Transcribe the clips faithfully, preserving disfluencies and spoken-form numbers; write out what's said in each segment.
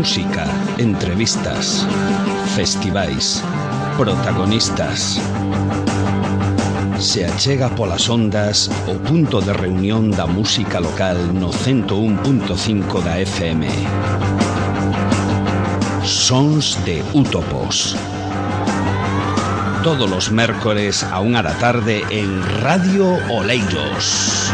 Música, entrevistas, festivais, protagonistas. Se achega polas ondas o punto de reunión da música local no ciento un punto cinco da F M. Sons de Útopos. Todos los mércores a unha da tarde en Radio Oleiros.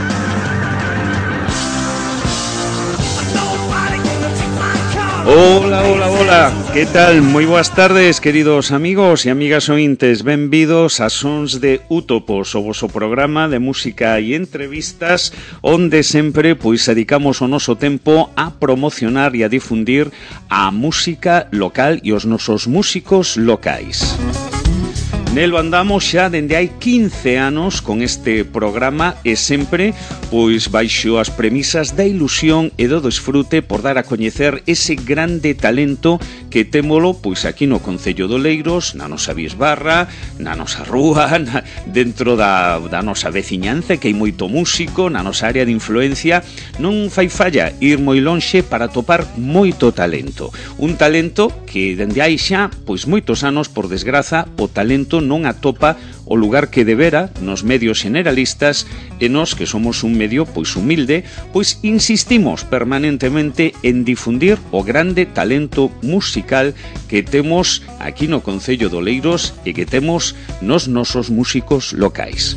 Hola, hola, hola, que tal? Moi boas tardes, queridos amigos e amigas ointes. Benvidos a Sons de Útopos, o voso programa de música e entrevistas, onde sempre pois dedicamos o noso tempo a promocionar e a difundir a música local e os nosos músicos locais. Nelo andamos xa dende hai quince anos con este programa e sempre pois baixo as premisas da ilusión e do desfrute por dar a coñecer ese grande talento que témolo pois aquí no Concello de Oleiros, na nosa bisbarra, na nosa rúa, na, dentro da, da nosa veciñanza, que hai moito músico, na nosa área de influencia. Non fai falla ir moi lonxe para topar moito talento. Un talento que dende hai xa pois moitos anos, por desgraza, o talento non atopa o lugar que debera nos medios generalistas, e nós, que somos un medio pois humilde, pois insistimos permanentemente en difundir o grande talento musical que temos aquí no Concello de Oleiros e que temos nos nosos músicos locais.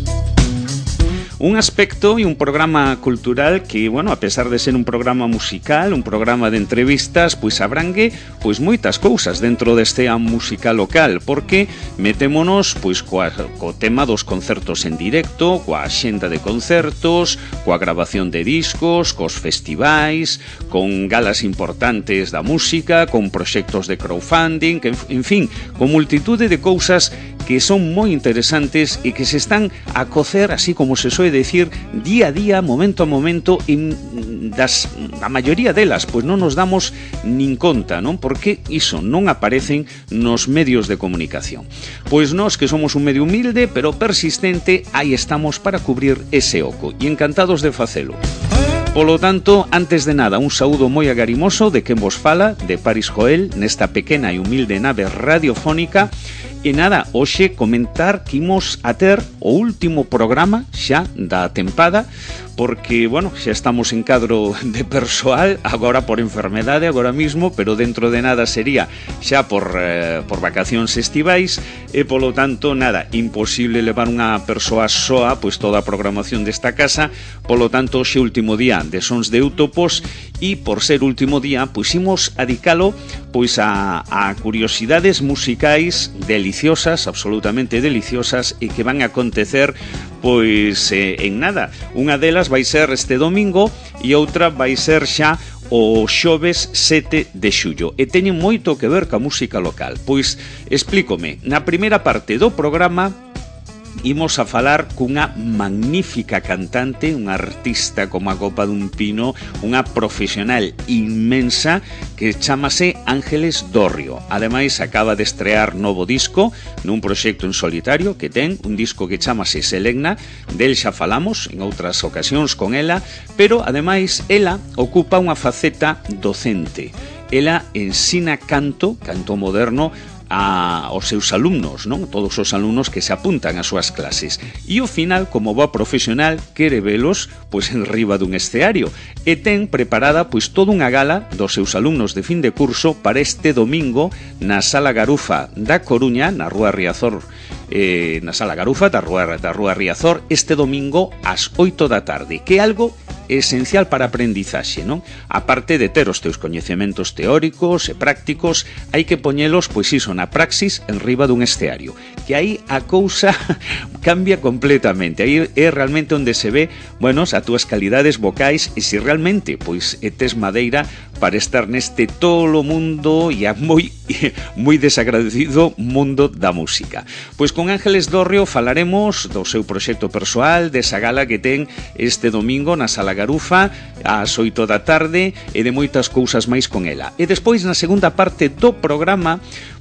Un aspecto e un programa cultural que, bueno, a pesar de ser un programa musical, un programa de entrevistas, pois abrangue pois moitas cousas dentro deste a música local, porque metémonos pois coa, co tema dos concertos en directo, coa axenda de concertos, coa grabación de discos, cos festivais, con galas importantes da música, con proxectos de crowdfunding, que, en fin, con multitude de cousas que son moi interesantes e que se están a cocer, así como se soe decir, día a día, momento a momento, e das, a maioría delas pois non nos damos nin conta, non? Porque iso non aparecen nos medios de comunicación. Pois nós, que somos un medio humilde pero persistente, aí estamos para cubrir ese oco e encantados de facelo. Polo tanto, antes de nada, un saúdo moi agarimoso de quen vos fala, de Paris Joel, nesta pequena e humilde nave radiofónica. E nada, hoxe comentar que imos a ter o último programa xa da tempada, porque, bueno, xa estamos en cadro de persoal, agora por enfermedade, agora mismo, pero dentro de nada sería xa por, eh, por vacacións estivais, e polo tanto, nada, imposible levar unha persoa soa, pois toda a programación desta casa. Polo tanto, hoxe último día de Sons de Útopos, e por ser último día, pois imos adicalo pois a, a curiosidades musicais deliciosas, absolutamente deliciosas, e que van a acontecer pois eh, en nada. Unha delas vai ser este domingo e outra vai ser xa o xoves sete de xullo, e teñen moito que ver ca música local. Pois explícome, na primeira parte do programa imos a falar cunha magnífica cantante, unha artista como a copa dun pino, unha profesional inmensa que chamase Ángeles Dorrio. Ademais, acaba de estrear novo disco nun proxecto en solitario que ten, un disco que chamase Selegna, del xa falamos en outras ocasións con ela, pero ademais ela ocupa unha faceta docente. Ela ensina canto, canto moderno, a os seus alumnos, non? Todos os alumnos que se apuntan ás súas clases. E ao final, como boa profesional, quere velos pois en riba dun escenario, e ten preparada pois toda unha gala dos seus alumnos de fin de curso para este domingo na Sala Garufa da Coruña, na Rúa Riazor, eh, na Sala Garufa da Rúa, da Rúa Riazor, este domingo ás oito da tarde, que é algo esencial para a aprendizaxe, non? A parte de ter os teus coñecementos teóricos e prácticos, hai que poñelos, pois iso, na praxis en riba dun escenario, que aí a cousa cambia completamente. Aí é realmente onde se ve, bueno, as túas calidades vocais e se realmente, pois, tes madeira para estar neste tolo mundo e a moi moi desagradecido mundo da música. Pois con Ángeles Dorrio falaremos do seu proxecto persoal, desa gala que ten este domingo na Sala Garufa ás oito da tarde, e de moitas cousas máis con ela. E despois, na segunda parte do programa,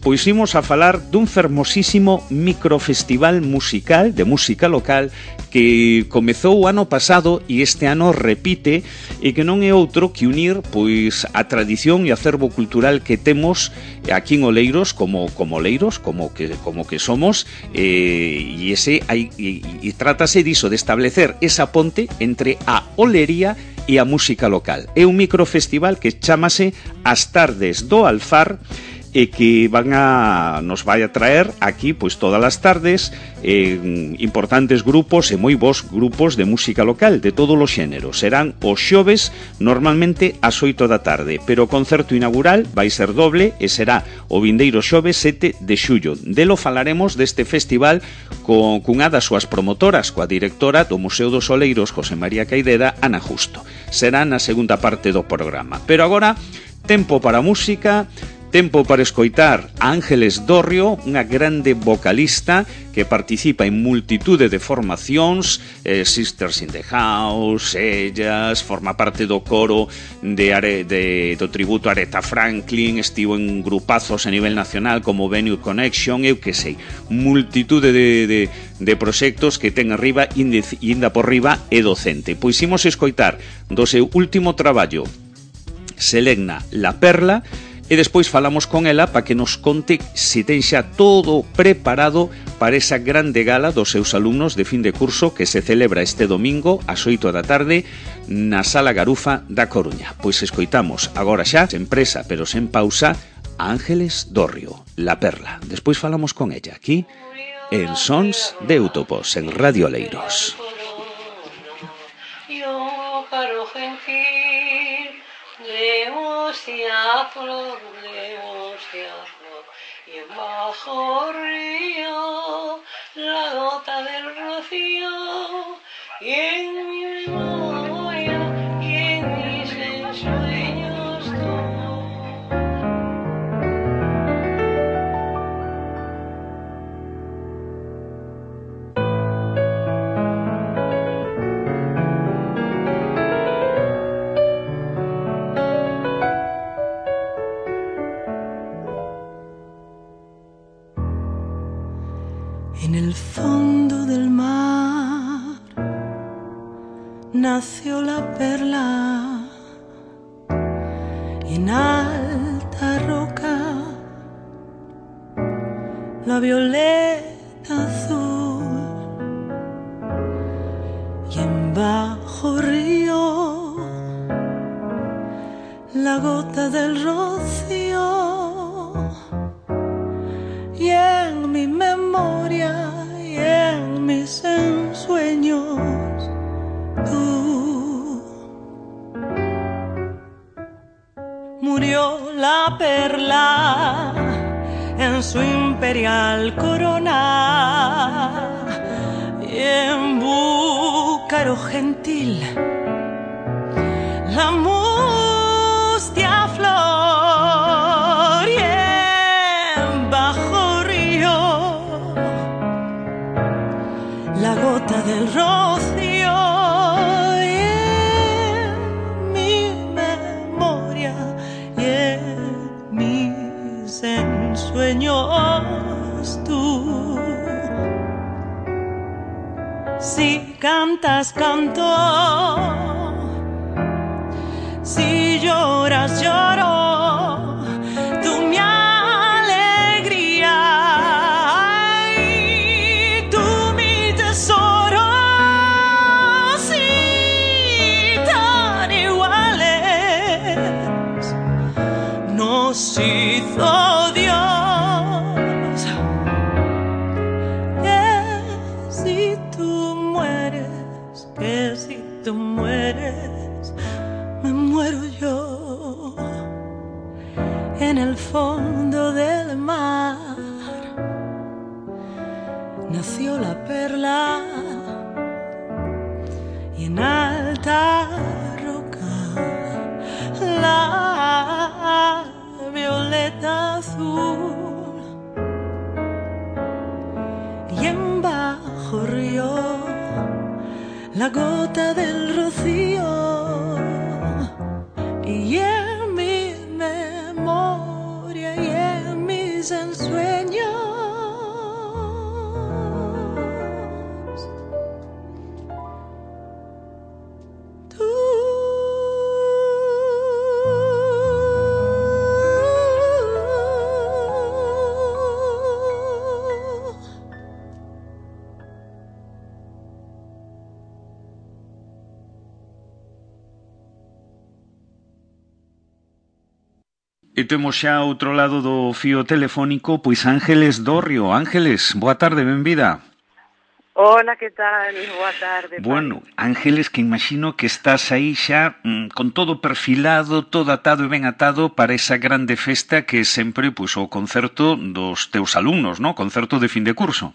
pois imos a falar dun fermosísimo microfestival musical de música local que comezou o ano pasado e este ano repite, e que non é outro que unir pois a tradición e acervo cultural que temos aquí en Oleiros como como Oleiros, como que como que somos, eh, e ese hai e, e trátase diso, de establecer esa ponte entre a olería e a música local. É un microfestival que chámase As Tardes do Alfar, e que van a nos vai a traer aquí pois todas as tardes eh, importantes grupos e moi bons grupos de música local de todos os xéneros. Serán os xoves normalmente ás oito da tarde, pero o concerto inaugural vai ser doble e será o vindeiro xoves sete de xullo. Delo falaremos deste festival con cunha das súas promotoras, coa directora do Museo dos Oleiros, José María Caideda, Ana Justo. Será na segunda parte do programa. Pero agora, tempo para música. Tempo para escoitar a Ángeles Dorrio, unha grande vocalista que participa en multitude de formacións, eh, Sisters in the House, ellas, forma parte do coro de, Are, de do tributo a Aretha Franklin, estivo en grupazos a nivel nacional como Venue Connection, eu que sei, multitude de, de, de proxectos que ten arriba e inda por riba é docente. Pois imos escoitar do seu último traballo, Selegna La Perla, e despois falamos con ela para que nos conte se ten xa todo preparado para esa grande gala dos seus alumnos de fin de curso que se celebra este domingo ás oito da tarde na Sala Garufa da Coruña. Pois escoitamos agora xa, sen presa pero sen pausa, a Ángeles Dorrio, La Perla. Despois falamos con ella aquí en Sons de Útopos en Radio Oleiros. Leosia flor, leosia flor, y en bajo río la gota del rocío, y en mi memoria y en mis ensueños tú. En el fondo del mar nació la perla y en alta roca la violeta azul y en bajo río la gota del rocío y en mi memoria y en mis ensueños tú. Murió la perla en su imperial corona y en Búcaro gentil la mustia flor y en bajo río la gota del rocío y en mi memoria y en mis ensueños tú. Si cantas, canto, si lloras, lloro, tú mi alegría y tú mi tesoro, si tan iguales nos hizo Dios. Que si tú mueres, que si tú mueres, me muero yo en el fondo del mar. Nació la perla y en alta roca la violeta azul y en bajo río la gota del rocío y en mi memoria y en mis ensueños E temos xa outro lado do fío telefónico, pois Ángeles Dorrio. Ángeles, boa tarde, benvida. Hola, que tal? Boa tarde. Bueno, Ángeles, que imagino que estás aí xa mm, con todo perfilado, todo atado e ben atado para esa grande festa que é sempre pois, o concerto dos teus alumnos, ¿no? Concerto de fin de curso.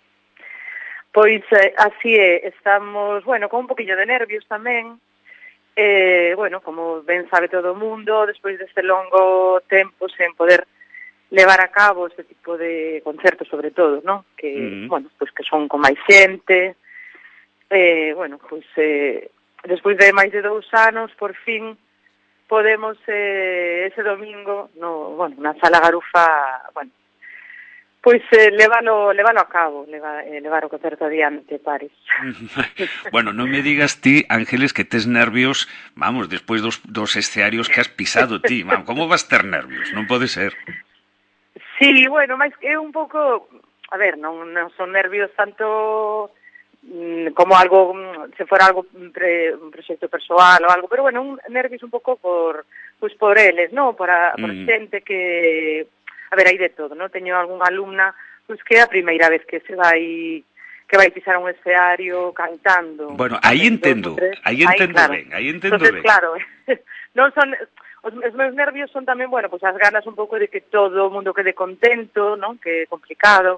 Pois eh, así é, estamos, bueno, con un poquillo de nervios tamén. Eh, bueno, como ben sabe todo o mundo, despois deste longo tempo sen poder levar a cabo este tipo de concertos, sobre todo, ¿no? Que, mm. bueno, pues que son con máis xente. Eh, bueno, pues eh, despois de máis de dous anos, por fin, podemos eh, ese domingo, no, bueno, na Sala Garufa, bueno, pois eh, levalo, levalo a cabo, leva, eh, levar o concerto adiante, Paris. Bueno, non me digas ti, Ángeles, que tes nervios, vamos, despois dos, dos escenarios que has pisado ti. Vamos, como vas ter nervios? Non pode ser. Sí, bueno, máis que un pouco, a ver, non, non son nervios tanto mm, como algo, se fora algo pre, un proxecto persoal ou algo, pero bueno, un nervios un pouco por, pois por eles, no? Por, a, por mm. xente que, a ver, hai de todo, no? Teño algunha alumna, pois que é a primeira vez que se vai que vai pisar un escenario cantando. Bueno, aí entendo, aí entendo claro. ben, aí entendo Entonces, ben. Claro, non son, os, os meus nervios son tamén, bueno, pues as ganas un pouco de que todo o mundo quede contento, non? Que é complicado.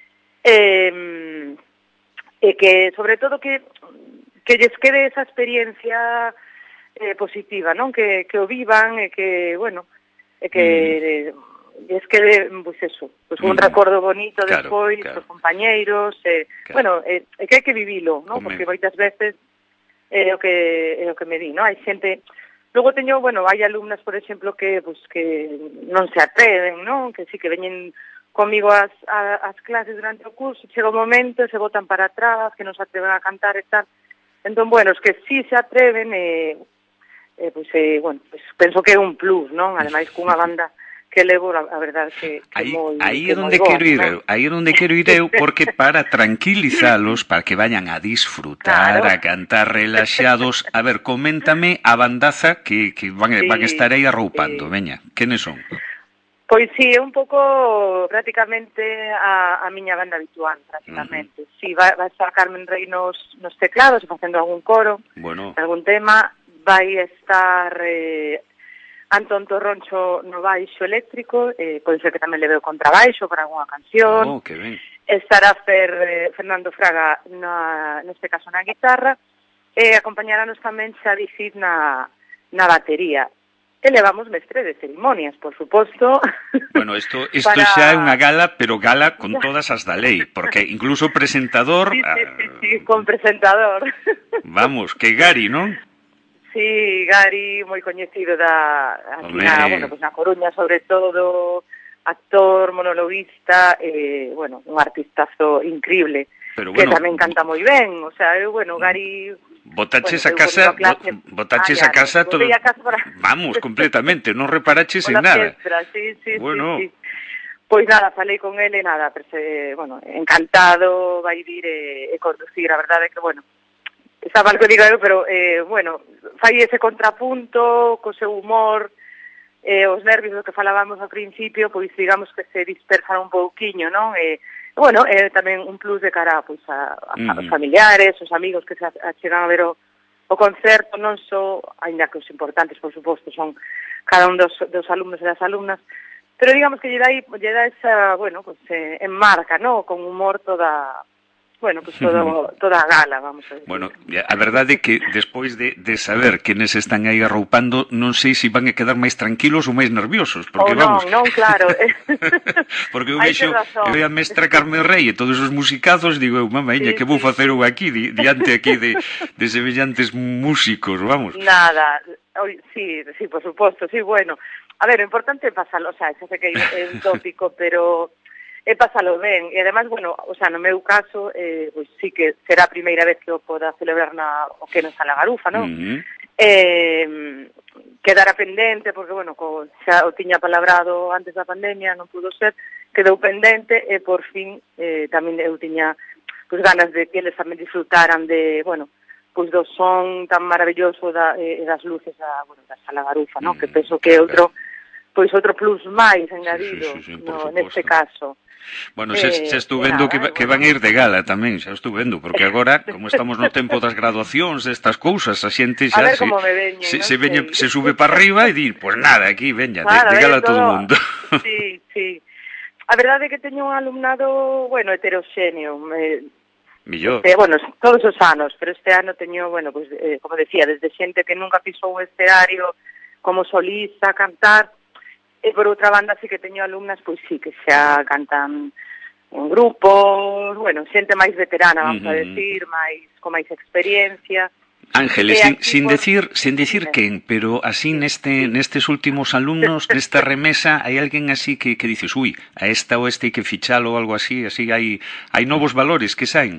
Eh, e que, sobre todo, que que lles quede esa experiencia eh, positiva, non? Que, que o vivan e que, bueno, e que... Mm. E es que, pois pues eso, pues un mm. recordo bonito claro, despois, claro. Os compañeiros, eh, claro. Bueno, é eh, que hai que vivilo, ¿no? Come. Porque moitas veces é eh, o que é o que me di, ¿no? Hai xente, logo teño, bueno, hai alumnas, por exemplo, que pues que non se atreven, ¿no? Que sí que veñen comigo as, a, as clases durante o curso, chega o momento, se botan para atrás, que non se atreven a cantar e tal. Entón, bueno, os que sí se atreven, eh, eh, pues, eh, bueno, pues penso que é un plus, ¿no? Ademais, cunha banda que levo, a verdade, que, que aí, moi... Aí é onde quero ir eu, aí é onde quero ir eu, porque para tranquilizalos, para que vayan a disfrutar, claro. A cantar relaxados, a ver, coméntame a bandaza que, que van, sí, van a estar aí arroupando, sí. Veña, quenes son? Pois sí, é un pouco prácticamente a, a miña banda habitual, prácticamente. Uh -huh. Sí, vai, vai estar Carmen Rey nos, nos teclados, facendo algún coro, bueno. Algún tema, vai estar... Eh, Antón Torroncho no baixo eléctrico, eh, pode ser que tamén leve o contrabaixo para algunha canción. Oh, que ben. Estará Fer, eh, Fernando Fraga, na, neste caso na guitarra, e acompañaranos tamén Xavi Cid na, na batería. E levamos mestre de cerimonias, por suposto. Bueno, isto, isto para... xa é unha gala, pero gala con todas as da lei, porque incluso o presentador... Sí, sí, sí, sí, con presentador. Vamos, que Gari, non? Sí, Gari, moi coñecido da aquí na, bueno, pues na Coruña, sobre todo, actor, monologuista, eh, bueno, un artistazo increíble, pero bueno, que tamén canta moi ben, o sea, eu, bueno, Gari... Botaches bueno, a casa, botaches ah, a casa todo... A casa para... Vamos, completamente, non reparaches en nada. Fiestra, sí, sí, bueno. sí, sí. Pois nada, falei con ele, nada, pero se, bueno, encantado, vai vir e, e conducir, a verdade é que, bueno, está mal que diga eu, pero, eh, bueno, fai ese contrapunto, co seu humor, eh, os nervios do que falábamos ao principio, pois digamos que se dispersan un pouquiño, non? E, bueno, é eh, tamén un plus de cara pois, a, a, mm. aos familiares, os amigos que se chegan a ver o, o concerto, non só, ainda que os importantes, por suposto, son cada un dos, dos alumnos e das alumnas, pero digamos que lle dá, lle dá esa, bueno, pues, eh, enmarca, non? Con humor toda... Bueno, pues todo, toda a gala, vamos a decir. Bueno, a verdade é que despois de, de saber quenes están aí arroupando, non sei se van a quedar máis tranquilos ou máis nerviosos, porque oh, non, vamos... non, claro. Porque eu vexo, eu a mestra Carmen Rey e todos os musicazos, digo eu, mamaña, sí, que vou facer eu aquí, di, diante aquí de, de semellantes músicos, vamos. Nada, sí, sí, por suposto, sí, bueno. A ver, o importante é pasalo, o sea, xa sei que é un tópico, pero... E pásalo ben, e además, bueno, o sea, no meu caso, eh, pois sí que será a primeira vez que eu poda celebrar na, o que non Sala Garufa, non? Uh -huh. Eh, quedara pendente, porque, bueno, co, xa o tiña palabrado antes da pandemia, non pudo ser, quedou pendente, e por fin eh, tamén eu tiña pues, ganas de que eles tamén disfrutaran de, bueno, pois do son tan maravilloso da, eh, das luces da, bueno, da Sala Garufa, non? Uh -huh. Que penso que é outro... pois outro plus máis engadido, sí, sí, sí, no, neste caso. Bueno, xa, xa estou vendo que, que van a ir de gala tamén, xa estou vendo, porque agora, como estamos no tempo das graduacións, destas cousas, a xente xa a ver se, como me veñen, se, non se, veñe, sei. se sube para arriba e dir, pois pues nada, aquí, veña, claro, de, de gala todo o todo mundo. Sí, sí. A verdade é que teño un alumnado, bueno, heteroxéneo, eh, Millor. Este, bueno, todos os anos, pero este ano teño, bueno, pues, eh, como decía, desde xente que nunca pisou un escenario como solista, cantar, e por outra banda sí que teño alumnas, pois sí, que xa cantan en grupos, bueno, xente máis veterana, vamos uh -huh. a decir, máis con máis experiencia. Ángeles, sin, sin por... decir sin decir quen, pero así neste nestes últimos alumnos, nesta remesa, hai alguén así que, que dices, ui, a esta ou este hai que fichalo ou algo así, así hai hai novos valores que saen?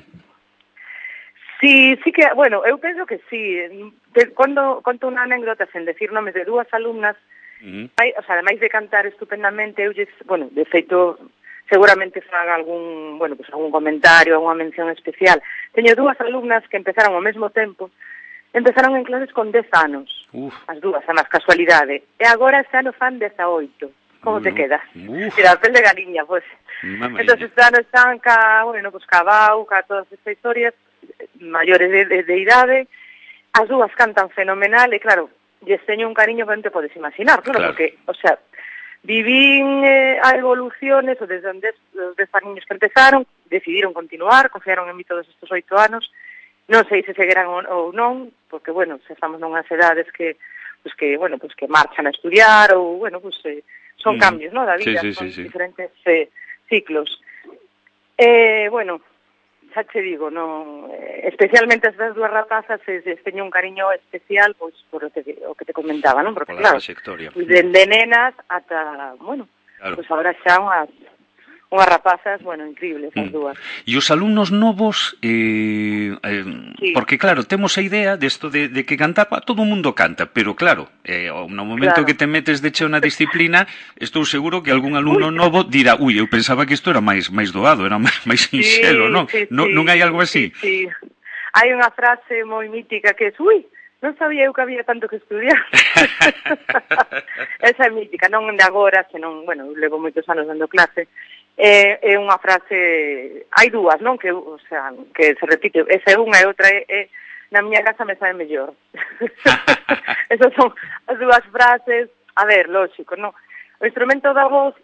Sí, sí que, bueno, eu penso que sí. Cando conto unha anécdota sen decir nomes de dúas alumnas, uh -huh. hai, o sea, ademais de cantar estupendamente, eu, bueno, de feito, seguramente faga algún, bueno, pues algún comentario, algunha mención especial. Teño dúas alumnas que empezaron ao mesmo tempo, empezaron en clases con dez anos, Uf. as dúas, a máis casualidade, e agora este ano fan dezaoito. Como uh, te quedas? Mira, a pel de galiña, pues. Entón, este ano están ca, bueno, pues ca Bau, ca todas estas historias, maiores de, de, de idade, as dúas cantan fenomenal, e claro, lles teño un cariño que non te podes imaginar, claro, claro. Porque, o sea, vivín eh, a evoluciones, o desde onde os dez niños que empezaron, decidiron continuar, confiaron en mí todos estes oito anos, non sei se seguirán ou non, porque, bueno, se estamos nunhas edades que, pues que, bueno, pues que marchan a estudiar, ou, bueno, pues eh, son mm. cambios, ¿no?, da vida, sí, sí, son sí, sí. diferentes eh, ciclos. Eh, bueno, xa te digo, no, eh, especialmente estas dúas rapazas se eh, teño un cariño especial, pois, por o que, o que te comentaba, non? Porque, claro, pues, de, de nenas ata, bueno, claro. Pues agora xa unhas unhas rapazas, bueno, increíbles as dúas. E os alumnos novos, eh, eh, sí. Porque claro, temos a idea desto de, de que cantar, todo o mundo canta, pero claro, eh, no momento claro. que te metes de cheo na disciplina, estou seguro que algún alumno uy. novo dirá, ui, eu pensaba que isto era máis máis doado, era máis, máis sinxelo, sí, non? Sí, non? Sí, non hai algo así? Sí, sí. Hai unha frase moi mítica que é, ui, non sabía eu que había tanto que estudiar. Esa é mítica, non de agora, senón, bueno, levo moitos anos dando clase. É, é unha frase, hai dúas, non, que, o sea, que se repite, esa é unha e outra é, é na miña casa me sabe mellor. Esas son as dúas frases, a ver, lógico, non? O instrumento da voz,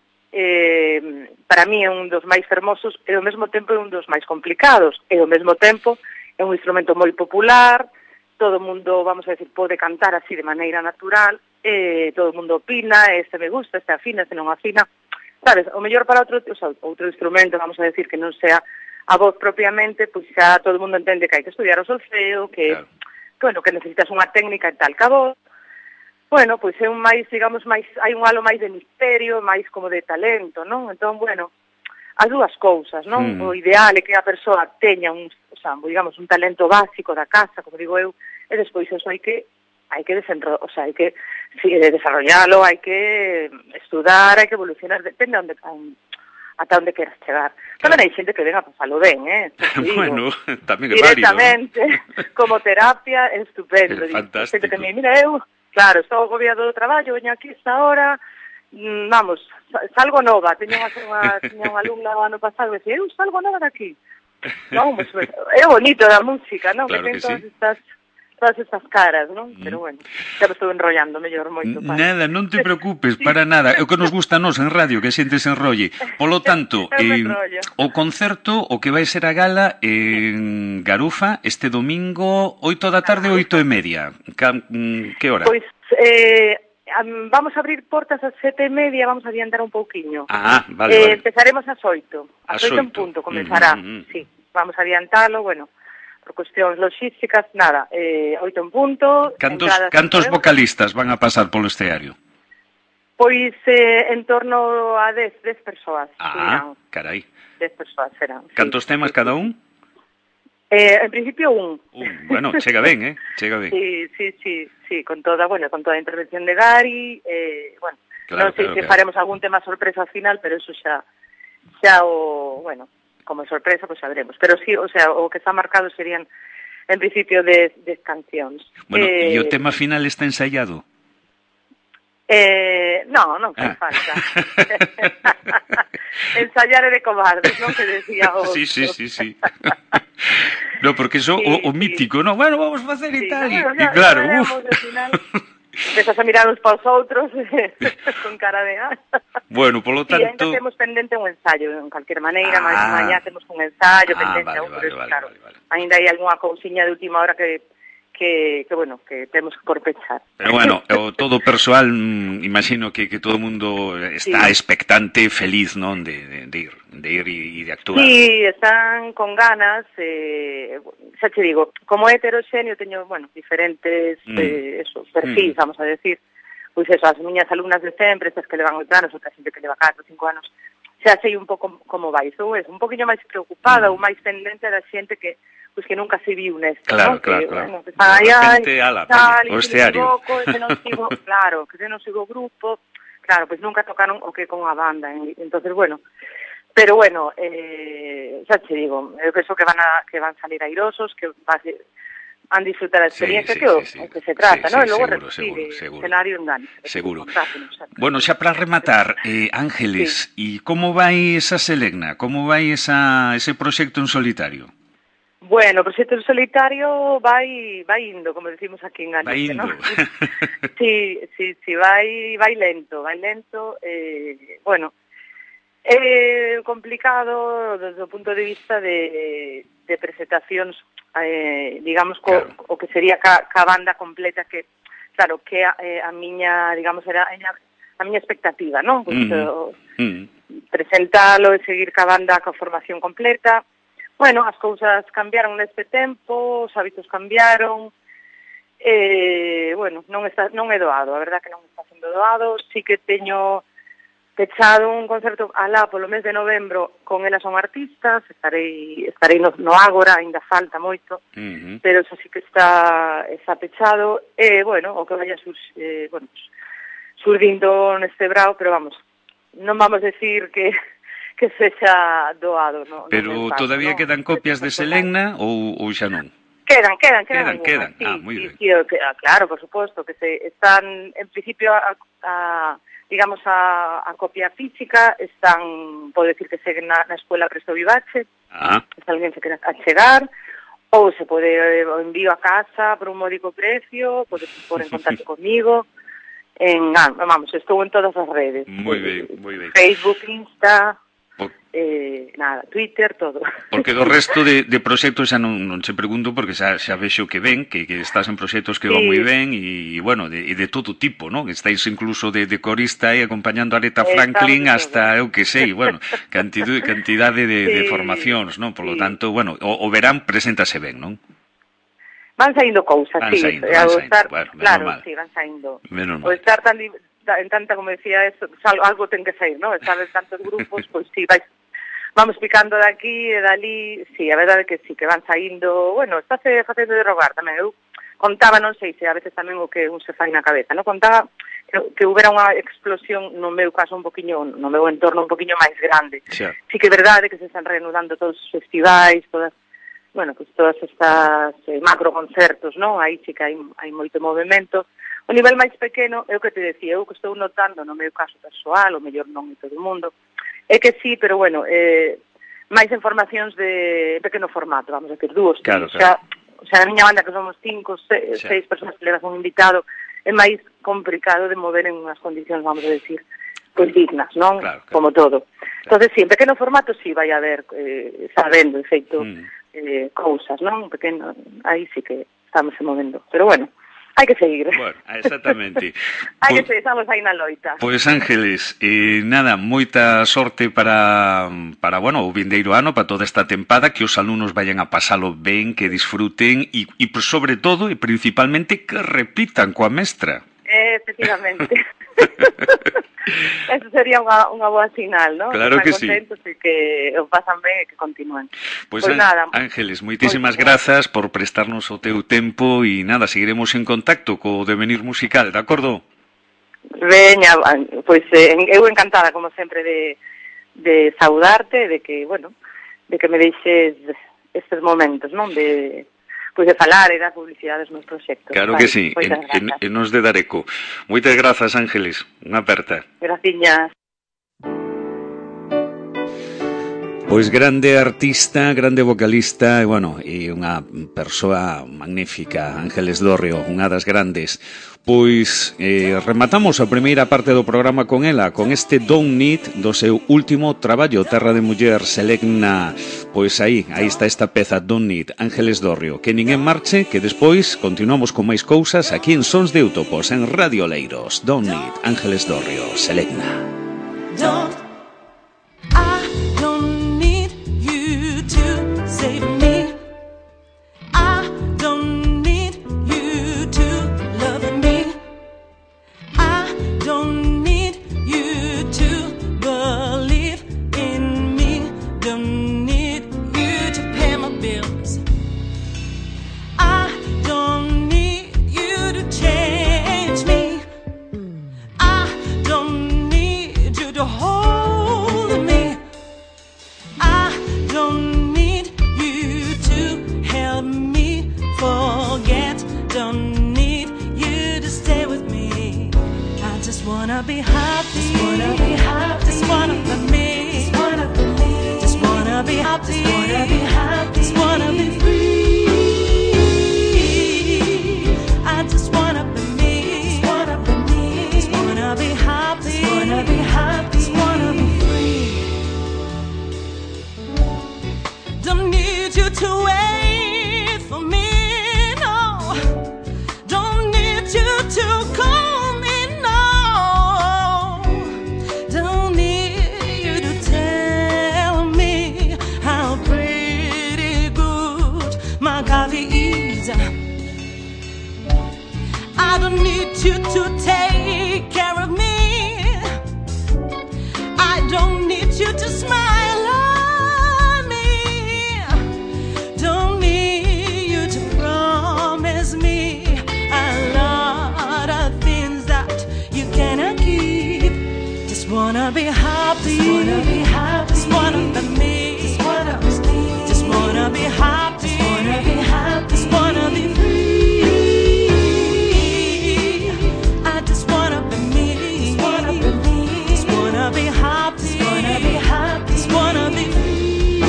eh, para mí é un dos máis fermosos e ao mesmo tempo é un dos máis complicados, e ao mesmo tempo é un instrumento moi popular, todo o mundo, vamos a decir, pode cantar así de maneira natural, eh, todo o mundo opina, este me gusta, este afina, este non afina, sabes, o mellor para outro, o sea, outro instrumento, vamos a decir, que non sea a voz propiamente, pois xa todo o mundo entende que hai que estudiar o solfeo, que, claro. que, bueno, que necesitas unha técnica e tal, que a voz, bueno, pois é un máis, digamos, máis, hai un halo máis de misterio, máis como de talento, non? Entón, bueno, as dúas cousas, non? Mm. O ideal é que a persoa teña un, o sea, digamos, un talento básico da casa, como digo eu, e despois eso hai que hai que desenro, o sea, hai que sí, desarrollalo, hai que estudar, hai que evolucionar, depende onde ata onde queras chegar. Claro. Tamén hai xente que ven a pasalo ben, eh? Digo, bueno, tamén é válido. Directamente, ¿no? Como terapia, é estupendo. É fantástico. Xente que me mira, eu, claro, estou agobiado do traballo, veño aquí esta hora, mm, vamos, salgo nova, teño unha, unha, teño unha alumna o ano pasado, e dicía, eu salgo nova daqui. Vamos, é bonito da música, non? Claro que, que sí. Estas, todas estas caras, non? Mm. Pero bueno, xa me estou enrollando mellor moito. Para. Nada, non te preocupes, para nada. É o que nos gusta a nos en radio, que a xente se enrolle. Polo tanto, eh, o concerto, o que vai ser a gala en Garufa este domingo, oito da tarde, oito e media. Que hora? Pois, eh, vamos a abrir portas ás sete e media, vamos a adiantar un pouquiño. Ah, vale, eh, vale. Empezaremos ás oito. Ás oito en punto comenzará, mm, mm, mm. sí. Vamos a adiantalo, bueno, por cuestións logísticas, nada, eh, oito en punto. Cantos, cantos vocalistas van a pasar polo escenario? Pois eh, en torno a dez, dez persoas. Ah, serán. Carai. dez persoas serán. Cantos sí, temas sí, cada sí. un? Eh, en principio un. Un, bueno, chega ben, eh? Chega ben. Sí, sí, sí, sí, con toda, bueno, con toda a intervención de Gary, eh, bueno, claro, non sei claro, se claro. faremos algún tema sorpresa ao final, pero eso xa, xa o, bueno, como sorpresa, pois pues, sabremos. Pero sí, o sea, o que está marcado serían, en principio, de, de cancións. Bueno, eh, e o tema final está ensaiado? Eh, no, non fai ah. falta. Ensayar é de cobardes, non? Que decía o... Sí, sí, sí, sí. No, porque eso sí, o, o sí. mítico, no, bueno, vamos facer sí, e tal, no, e claro, uf. Empezas a mirar uns para os outros con cara de... Ah. Bueno, polo tanto... Sí, ainda temos pendente un ensayo, en calquer maneira, ah. mas mañá temos un ensayo ah, pendente, vale, un, vale, pero vale, claro, vale, vale. Ainda hai algunha cousiña de última hora que... Que, que, bueno, que temos que por pechar. Pero bueno, o todo persoal, mm, imagino que, que todo o mundo está sí. expectante, feliz, non, de, de, de ir, de ir e de actuar. Sí, están con ganas, eh, xa te digo, como heteroxenio teño, bueno, diferentes mm. eh, eso, perfis, mm. vamos a decir, pois eso, as miñas alumnas de sempre, estas que levan oito anos, outra xente que leva catro, cinco anos, xa sei un pouco como vai, sou es, un poquinho máis preocupada mm. ou máis pendente da xente que pois que nunca se viu nesto, claro, ¿no? Claro, que, claro, bueno, que está aí, repente, ala, tal, o esteario. Que non sigo, claro, que non sigo grupo, claro, pois nunca tocaron o que con a banda, entonces, bueno, pero bueno, eh, xa te digo, eu penso que van a que van salir airosos, que van a disfrutar a experiencia, sí, sí, que, sí, sí. o que se trata, sí, ¿no? Sí, e logo seguro, repetir, seguro, seguro. escenario en Gani. Seguro. Bueno, xa para rematar, eh, Ángeles, e sí. como vai esa Selegna? Como vai esa, ese proxecto en solitario? Bueno, o proxecto en solitario vai vai indo, como decimos aquí en Galicia, vai indo. ¿no? Sí, sí, sí, vai vai lento, vai lento, eh, bueno, é complicado desde o punto de vista de, de presentacións, eh, digamos, co, claro. o que sería ca, ca banda completa, que, claro, que a, eh, a miña, digamos, era a miña, a miña expectativa, non? Pues, mm-hmm. o, mm-hmm. presentalo e seguir ca banda ca formación completa. Bueno, as cousas cambiaron neste tempo, os hábitos cambiaron, eh, bueno, non está, non é doado, a verdad que non está sendo doado, sí que teño pechado un concerto alá polo mes de novembro con Elas Son Artistas, estarei estarei no, no Ágora, ainda falta moito, uh-huh. pero eso sí que está está pechado, e, eh, bueno, o que vaya sur, eh, bueno, pues, surdindo neste brao, pero vamos, non vamos decir que... que sexa doado, no, pero no mensaje, todavía ¿no? quedan copias de Selegna ou, ou xa non? Quedan, quedan, quedan. Quedan, quedan. Sí, ah, moi sí, ben. Sí, sí, claro, por suposto, que se están, en principio, a, a, digamos, a, a copia física, están, pode decir que seguen na, na Escuela Presto Vivace, ah. se alguén se quere achegar, ou se pode o envío a casa por un módico precio, pode pôr en contacto comigo, en, ah, vamos, estou en todas as redes. Moi ben, moi ben. Facebook, Insta... Por... Eh, nada, Twitter, todo. Porque do resto de, de proxectos xa non, non se pregunto, porque xa, xa vexo que ven, que, que estás en proxectos que sí. van moi ben, e, bueno, de, de todo tipo, non? Estáis incluso de, de corista e acompañando a Aretha Franklin eh, hasta, eu que sei, bueno, cantidade, cantidade de, sí. de formacións, non? Por lo sí. tanto, bueno, o, o verán preséntase ben, non? Van saindo cousas, van sí. Saindo, van saindo, estar, bueno, claro, mal. sí, van saindo. Menos o estar tan, en tanta, como decía, eso, algo ten que sair, non? Estar en tantos grupos, pois pues, sí, vais... Vamos picando de aquí e dali, sí, a verdade que sí, que van saindo, bueno, estáse facendo de rogar tamén, eu contaba, non sei se a veces tamén o que un se fai na cabeza, non? Contaba que, que houbera unha explosión, no meu caso un poquinho, no meu entorno un poquinho máis grande. Sí, sí que é verdade que se están reanudando todos os festivais, todas, bueno, pues todas estas eh, macro concertos, non? Aí sí que hai, hai moito movimento. O nivel máis pequeno, é o que te decía, eu que estou notando no meu caso persoal, o mellor non en todo o mundo, é que sí, pero bueno, eh, máis informacións de pequeno formato, vamos a decir, dúos, claro, claro. Xa, o sea, a miña banda que somos cinco, seis, sí. seis persoas que levas un invitado, é máis complicado de mover en unhas condicións, vamos a decir, pois dignas, non? Claro, claro. Como todo. Claro. Entonces, sí, en pequeno formato sí vai a haber, eh, sabendo, de feito, mm. eh, cousas, non? Pequeno, aí sí que estamos se movendo, pero bueno, hai que seguir. Bueno, exactamente. hai que seguir, estamos aí na loita. Pois, Ángeles, eh, nada, moita sorte para, para, bueno, o vindeiro ano, para toda esta tempada, que os alumnos vayan a pasalo ben, que disfruten, e, e sobre todo, e principalmente, que repitan coa mestra. Eh, efectivamente. Eso sería unha, unha boa sinal, ¿no? Claro que sí. E que o pasan ben e que continúen. Pois pues, pues nada, Ángeles, moitísimas pues, grazas por prestarnos o teu tempo e nada, seguiremos en contacto co devenir musical, de acordo? Veña, pois pues, eh, eu encantada, como sempre, de, de saudarte, de que, bueno, de que me deixes estes momentos, non? De, pois de falar e dar publicidade aos meus proxectos. Claro vale, que sí, pois en, en, en nos de Dareco. Moitas grazas, Ángeles, unha aperta. Graciñas. Pois grande artista, grande vocalista e, bueno, e unha persoa magnífica, Ángeles Dorrio, unha das grandes. Pois eh, rematamos a primeira parte do programa con ela, con este Don't Need do seu último traballo, Terra de Muller, Selecna. Pois aí, aí está esta peza, Don't Need, Ángeles Dorrio. Que ninguén marche, que despois continuamos con máis cousas aquí en Sons de Útopos, en Radio Leiros. Don't Need, Ángeles Dorrio, Selecna. Don't, I don't need you to save me. I don't need you to love me. I don't need you to believe in me. Don't need you to pay my bills. I don't need you to change me. I don't need you to hold me. I don't need you to help me forget. Don't need you to stay with me. I just wanna be happy. Just wanna be happy. Just wanna be me. Just wanna be me. Just wanna be happy. Just wanna be happy. Just wanna be free. I just wanna be me. Just wanna be me. Just wanna be happy. Just wanna be happy. Just wanna be free. Don't need you to wait for me, no. Don't need you to call me, no. Don't need you to tell me how pretty good my coffee is. I don't need you to take care of me. I don't need you to smile on me. Don't need you to promise me a lot of things that you cannot keep. Just wanna be happy. Just wanna be happy. Just wanna be me. Just wanna be me. Just wanna be happy. Just wanna be happy. Just wanna be free. I just wanna be me. Just wanna be me. Just wanna be happy. Just wanna be happy. Just wanna be free.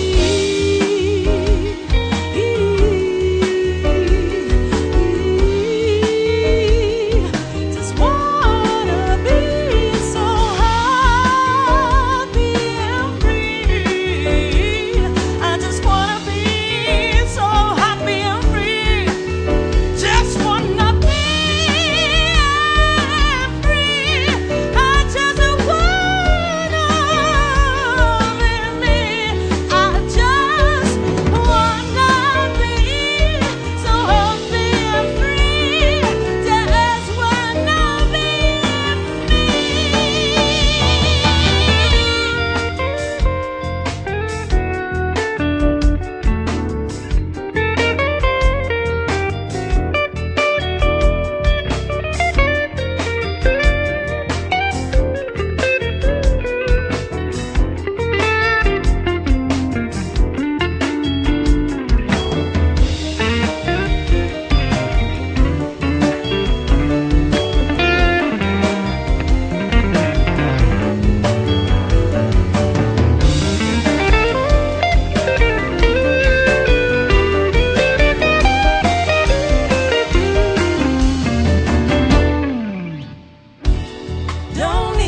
Just wanna be so happy and free. I just wanna be so happy and free. Just wanna be free. I just wanna be me. I just wanna be so happy and free. Just wanna be don't